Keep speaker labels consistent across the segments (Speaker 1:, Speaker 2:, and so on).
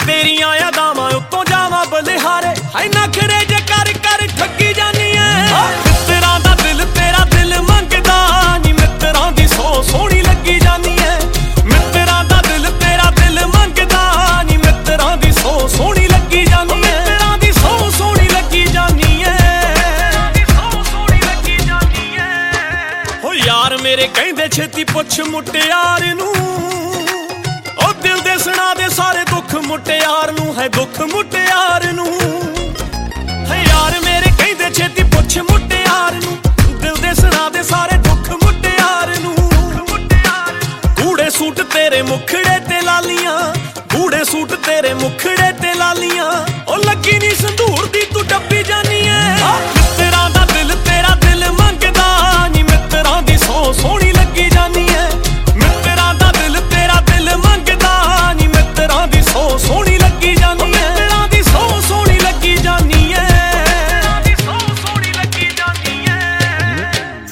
Speaker 1: तेरियां यादावां उत्तों जावां बलिहारे हाय नखरे जे कर कर ठगी जानी ऐ मित्तरां दा दिल तेरा दिल मंगदा नी मित्तरां दी सौ सोहनी लगी जानी ऐ मित्तरां दा दिल तेरा दिल मंगदा नी मित्तरां दी सौ सोहनी लगी जानी ऐ मित्तरां दी सौ सोहनी लगी जानी ऐ हो यार मेरे कहंदे छेती पुछ मुटियार नूं दिल दे सुना दे सारे दुख मुटियार नूं है दुख मुटियार नूं है यार मेरे कहंदे छेती पुछ मुटियार नूं दिल दे सुना दे सारे दुख मुटियार नूं कूड़े सूट तेरे मुखड़े ते लालियां कूड़े सूट तेरे मुखड़े ते लालियां ओ लगी नी संधूर दी तू डब्बी जानी ऐ मित्तरां दा दिल तेरा दिल मंगदा नी मित्तरां दी सौ सोहनी लगी जानी ऐ मित्तरां दा दिल तेरा दिल मंगदा नी मित्तरां दी सौ सोहनी लगी जानी ऐ मित्तरां दी सौ सोहनी लगी जानी ऐ सौ सोहनी लगी जानी ऐ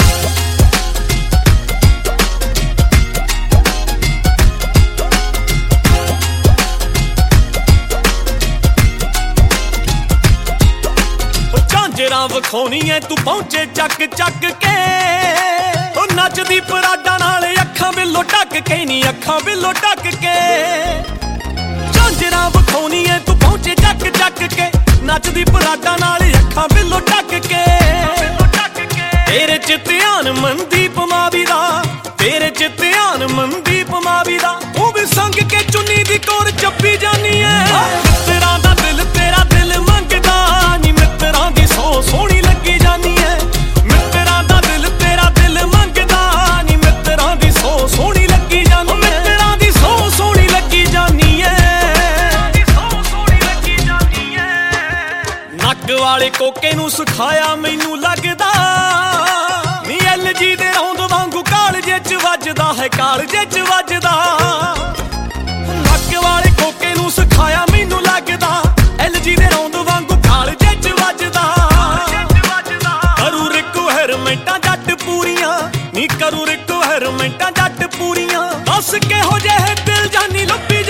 Speaker 1: झांजरां विखाउणी ऐ तू पहुंचे चक चक के ओ नचदी पराडा नाल अखां बिल्लो ढक के नी अखां बिल्लो ढक के झांजरां विखाउणी ऐ तू पहुंचे चक चक के नचदी पराडा नाल अखां बिल्लो ढक के तेरे च ध्यान मनदीप मावी दा तेरे च ध्यान मनदीप मावी दा तू भी संग के चुन्नी दी कोर चप्पी जानी ऐ मित्तरां दा दिल तेरा दिल मंगदा नी मित्तरां दी सौ सोहनी लगी जानी ऐ मित्तरां दा दिल तेरा दिल मंगदा नी मित्तरां दी सौ सोहनी लगी जानी ऐ मित्तरां दी सौ सोहनी लगी जानी ऐ सौ सोहनी लगी जानी ऐ नक वाले कोके नूं सिखाया मैनू लगदा नी LG दे रौंद वांगू कालजे च वजदा है कालजे च वजदा नक वाले कोके नूं सिखाया मैनू लगदा LG दे रौंद वांगू कालजे च वजदा करू रिक्वायरमेंटां जट पूरियां नी करू रिक्वायरमेंटां जट पूरियां दस किहो जेहे दिल जानी लुब्बी